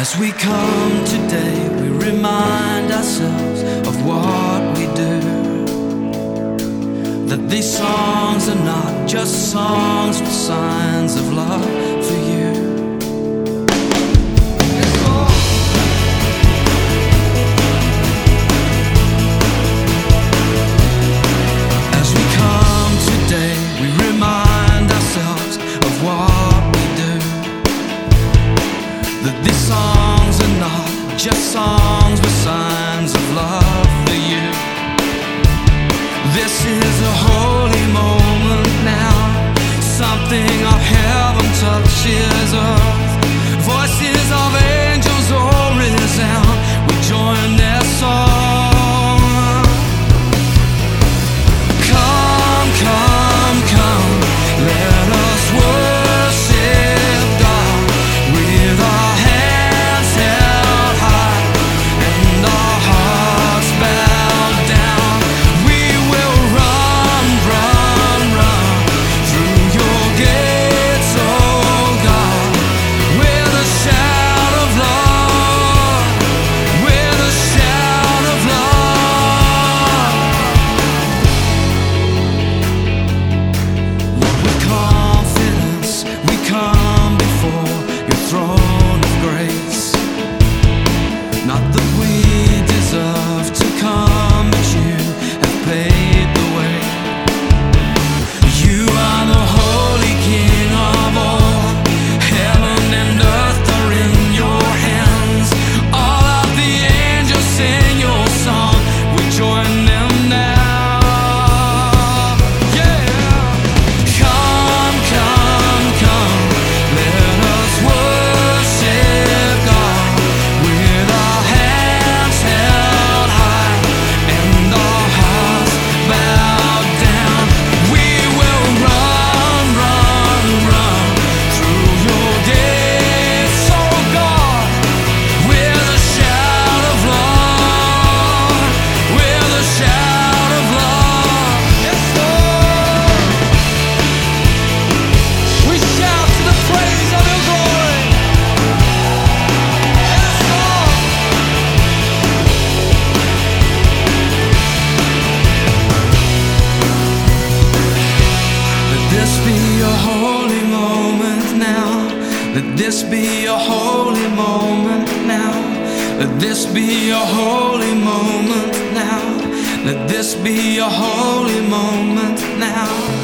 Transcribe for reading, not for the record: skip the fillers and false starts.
As we come today, we remind ourselves of what we do. That these songs are not just songs for signs of love for you. As we come today, we remind ourselves of what we do. That these songs are not just songs but signs of love for you. This is a holy moment now. Something of heaven touches earth. Voices of angels all resound. We join their song. Come, come, come, let us worship God with our hands held high and our hearts bowed down. We will run, run, run through your gates, oh God, with a shout of love, with a shout of love. Lord, with confidence we come before your throne of grace. Not that we deserve to come, but you have paid the way. You are the holy King of all. Heaven and earth are in your hands. All of the angels sing your song. We join them now. Yeah. Come, come, come, let us worship God with our hands held high and our hearts bowed down. We will run, run, run through your gates, oh God, with a shout of love, with a shout of love. Yes, Lord. We shout to the praise of your glory. Yes, Lord. Let this be a holy moment now. Let this be a holy moment now. Let this be a holy moment now. Let this be a holy moment now.